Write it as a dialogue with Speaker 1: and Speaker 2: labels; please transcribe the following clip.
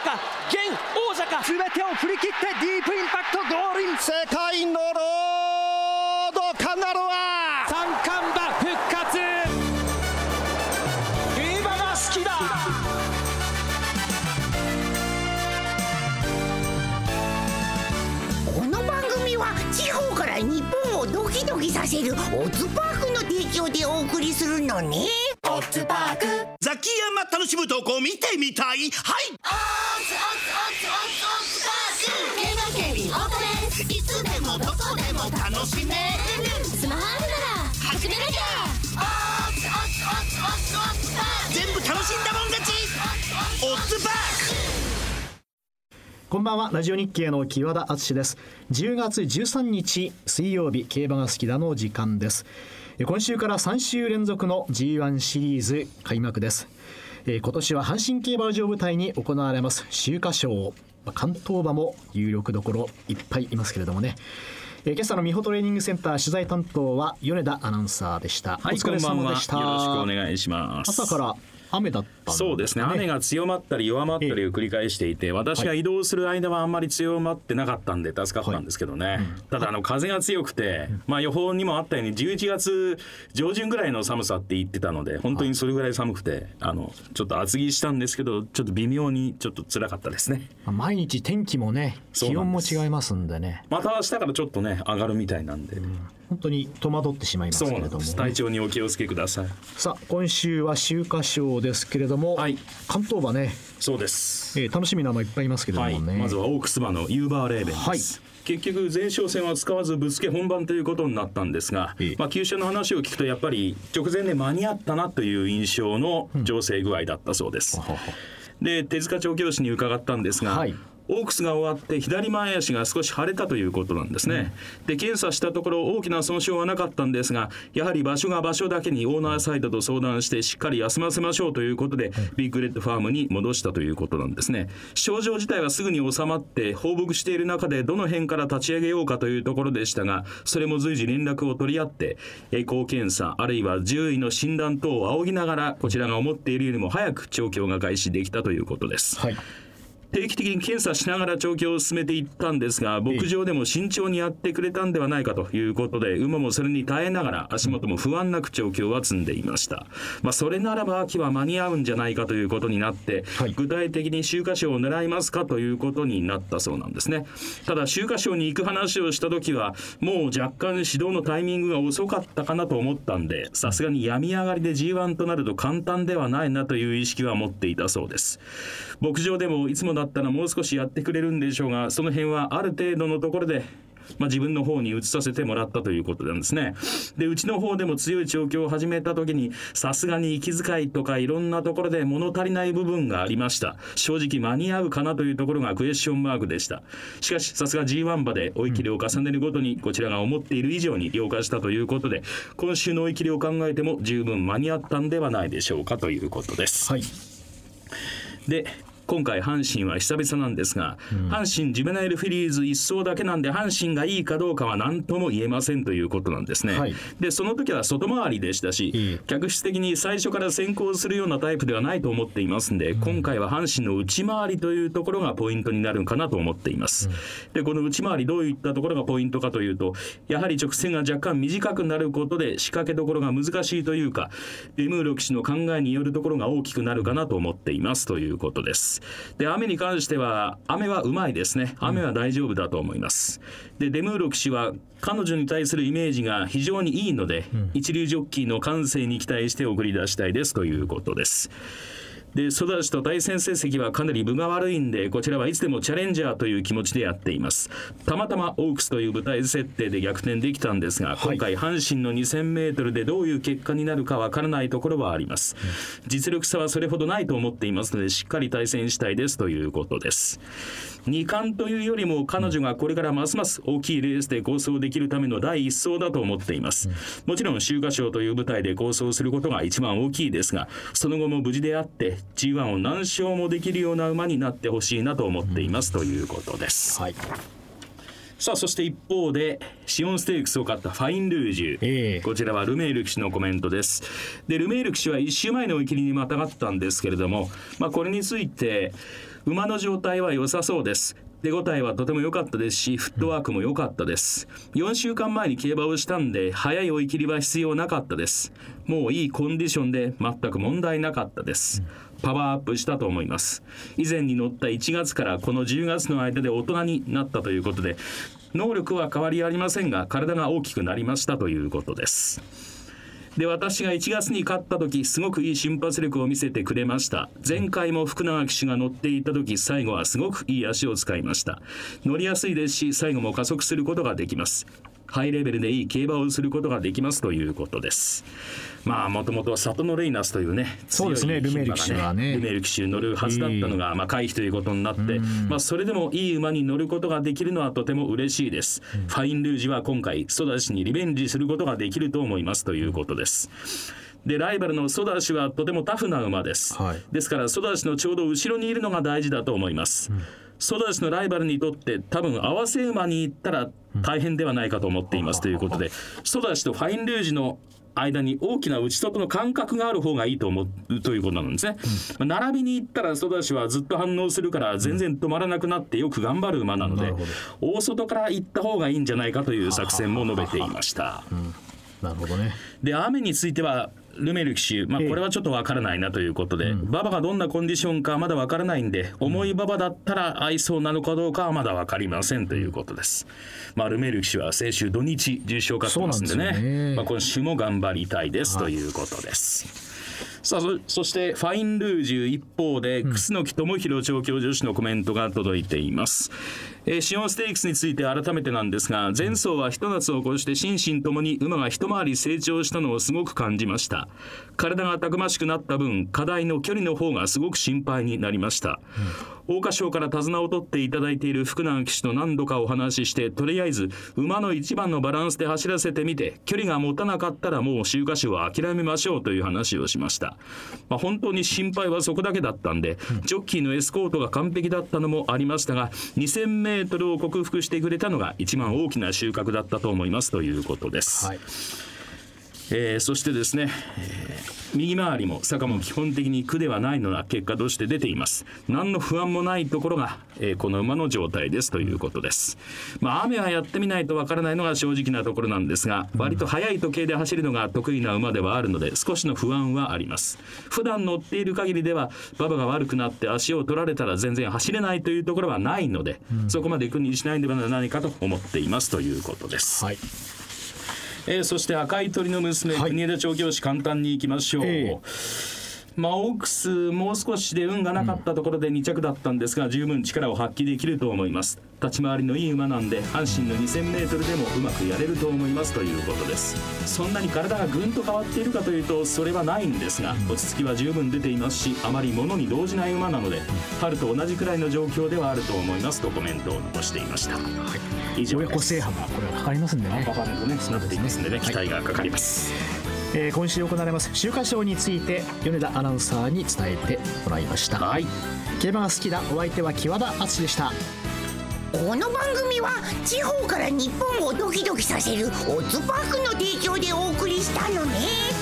Speaker 1: か現王者か、
Speaker 2: 全てを振り切ってディープインパクトゴールイン。
Speaker 3: 世界のロードカナロア
Speaker 1: 三冠馬復活。競馬が好きだ。
Speaker 4: この番組は地方から日本をドキドキさせるオッズパークの提供でお送りするのね。
Speaker 5: オッズパーク、
Speaker 6: ザキヤマ楽しむ投稿見てみたい。はい、
Speaker 5: オッズパーク、競馬競輪オートレース、いつでもどこでも楽しめる。スマホあるなら始めなきゃ。オッズパーク、
Speaker 6: 全部楽しんだもん勝ち。オッズパーク。
Speaker 7: こんばんは、ラジオ日経の木和田敦です。10月13日水曜日、競馬が好きだの時間です。今週から3週連続の G1 シリーズ開幕です。今年は阪神競馬場を舞台に行われます秋華賞、関東馬も有力どころいっぱいいますけれどもね。今朝の美穂トレーニングセンター取材担当は米田アナウンサーでした。
Speaker 8: はい、
Speaker 7: お疲れ様でした。
Speaker 8: こんばんは、よろしくお願いします。
Speaker 7: 朝から雨だったんですね。
Speaker 8: そうですね、雨が強まったり弱まったりを繰り返していて、私が移動する間はあんまり強まってなかったんで助かったんですけどね、ただ風が強くて、予報にもあったように11月上旬ぐらいの寒さって言ってたので、本当にそれぐらい寒くてちょっと厚着したんですけど、ちょっと微妙にちょっと辛かったですね。
Speaker 7: 毎日天気もね、気温も違いますんでね、
Speaker 8: また明日からちょっとね上がるみたいなんで、
Speaker 7: 本当に戸惑ってしまいますけれども、ね、
Speaker 8: 体調にお気をつけください。
Speaker 7: さあ、今週は秋華賞ですけれども、関東馬ね、
Speaker 8: そうです、
Speaker 7: 楽しみな馬いっぱいいますけれどもね、
Speaker 8: まずはオークス馬のユーバーレーベンです、結局前哨戦は使わずぶつけ本番ということになったんですが、厩舎の話を聞くとやっぱり直前で間に合ったなという印象の調整具合だったそうです、で手塚調教師に伺ったんですが、オークスが終わって左前足が少し腫れたということなんですね、で検査したところ大きな損傷はなかったんですが、やはり場所が場所だけにオーナーサイドと相談してしっかり休ませましょうということで、ビッグレッドファームに戻したということなんですね。症状自体はすぐに収まって放牧している中でどの辺から立ち上げようかというところでしたが、それも随時連絡を取り合ってエコー検査あるいは獣医の診断等を仰ぎながら、こちらが思っているよりも早く調教が開始できたということです、定期的に検査しながら調教を進めていったんですが、牧場でも慎重にやってくれたんではないかということで、馬もそれに耐えながら足元も不安なく調教は積んでいました、それならば秋は間に合うんじゃないかということになって、具体的に秋華賞を狙いますかということになったそうなんですね。ただ秋華賞に行く話をした時はもう若干指導のタイミングが遅かったかなと思ったんで、さすがに病み上がりで G1 となると簡単ではないなという意識は持っていたそうです。牧場でもいつもだったらもう少しやってくれるんでしょうが、その辺はある程度のところで自分の方に移させてもらったということなんですね。でうちの方でも強い調教を始めた時にさすがに息遣いとかいろんなところで物足りない部分がありました。正直間に合うかなというところがクエスチョンマークでした。しかしさすが G1 馬で追い切りを重ねるごとにこちらが思っている以上に良化したということで、今週の追い切りを考えても十分間に合ったんではないでしょうかということです、で今回阪神は久々なんですが、阪神ジュベナイルフィリーズ1走だけなんで阪神がいいかどうかは何とも言えませんということなんですね、でその時は外回りでしたし、客室的に最初から先行するようなタイプではないと思っていますんで、今回は阪神の内回りというところがポイントになるかなと思っています、でこの内回りどういったところがポイントかというと、やはり直線が若干短くなることで仕掛けどころが難しいというか、デムーロ騎手の考えによるところが大きくなるかなと思っていますということです。で雨に関しては雨はうまいですね。雨は大丈夫だと思います、でデムーロ騎手は彼女に対するイメージが非常にいいので、一流ジョッキーの感性に期待して送り出したいですということです。でソダシと対戦成績はかなり分が悪いんで、こちらはいつでもチャレンジャーという気持ちでやっています。たまたまオークスという舞台設定で逆転できたんですが、今回阪神の 2000m でどういう結果になるかわからないところはあります、実力差はそれほどないと思っていますので、しっかり対戦したいですということです。2冠というよりも彼女がこれからますます大きいレースで構想できるための第一走だと思っています、もちろん秋華賞という舞台で構想することが一番大きいですが、その後も無事であって G1 を何勝もできるような馬になってほしいなと思っていますということです、さあそして一方でシオンステークスを勝ったファインルージュ、こちらはルメール騎手のコメントです。でルメール騎手は1週前の追い切りにまたがったんですけれども、これについて馬の状態は良さそうです。手応えはとても良かったですし、フットワークも良かったです。4週間前に競馬をしたんで、早い追い切りは必要なかったです。もういいコンディションで全く問題なかったです。パワーアップしたと思います。以前に乗った1月からこの10月の間で大人になったということで、能力は変わりありませんが、体が大きくなりましたということです。で、私が1月に勝った時、すごくいい瞬発力を見せてくれました。前回も福永騎手が乗っていた時、最後はすごくいい足を使いました。乗りやすいですし、最後も加速することができます。ハイレベルでいい競馬をすることができますということです。もともとサトノレイナスというね、
Speaker 7: そうですね、ルメール騎手はね、
Speaker 8: ルメール騎手乗るはずだったのが、回避ということになって、それでもいい馬に乗ることができるのはとても嬉しいです。ファインルージュは今回ソダシにリベンジすることができると思いますということです。で、ライバルのソダシはとてもタフな馬です、ですからソダシのちょうど後ろにいるのが大事だと思います、ソダシのライバルにとって多分合わせ馬に行ったら大変ではないかと思っていますということで、ソダシとファインルージュの間に大きな内外の間隔がある方がいいと思うということなんですね、並びに行ったらソダシはずっと反応するから全然止まらなくなってよく頑張る馬なので、大外から行った方がいいんじゃないかという作戦も述べていました。
Speaker 7: なるほどね。
Speaker 8: で、雨についてはルメール騎手、これはちょっとわからないなということで、馬場がどんなコンディションかまだわからないんで、重い馬場だったら合いそうなのかどうかはまだわかりませんということです。ルメール騎手は先週土日重賞勝ってますんでね、今週も頑張りたいですということです。さあ、そしてファインルージュ一方で楠木智弘調教助手のコメントが届いています。シオンステークスについて改めてなんですが、前走は一夏を越して心身ともに馬が一回り成長したのをすごく感じました。体がたくましくなった分、課題の距離の方がすごく心配になりました、桜花賞から手綱を取っていただいている福永騎手と何度かお話しして、とりあえず馬の一番のバランスで走らせてみて、距離が持たなかったらもう秋華賞は諦めましょうという話をしました。本当に心配はそこだけだったんで、ジョッキーのエスコートが完璧だったのもありましたが、2000mを克服してくれたのが一番大きな収穫だったと思いますということです、そしてですね、右回りも坂も基本的に苦ではないのが結果として出ています。何の不安もないところが、この馬の状態ですということです。雨はやってみないとわからないのが正直なところなんですが、割と速い時計で走るのが得意な馬ではあるので、少しの不安はあります。普段乗っている限りでは馬場が悪くなって足を取られたら全然走れないというところはないので、そこまで苦にしないのではないかと思っていますということです、そして赤い鳥の娘、国枝調教師、簡単にいきましょう、オークスもう少しで運がなかったところで2着だったんですが、十分力を発揮できると思います。立ち回りのいい馬なんで、阪神の 2000m でもうまくやれると思いますということです。そんなに体がぐんと変わっているかというとそれはないんですが、落ち着きは十分出ていますし、あまり物に動じない馬なので、春と同じくらいの状況ではあると思いますとコメントを残していました。以上です。親子制覇がこれはかかりますんでね、なっていますんでね、期待がかかります。
Speaker 7: 今週行われます秋華賞について米田アナウンサーに伝えてもらいました、競馬が好きだお相手は木和田敦でした。
Speaker 4: この番組は地方から日本をドキドキさせるオッズパークの提供でお送りしたのね。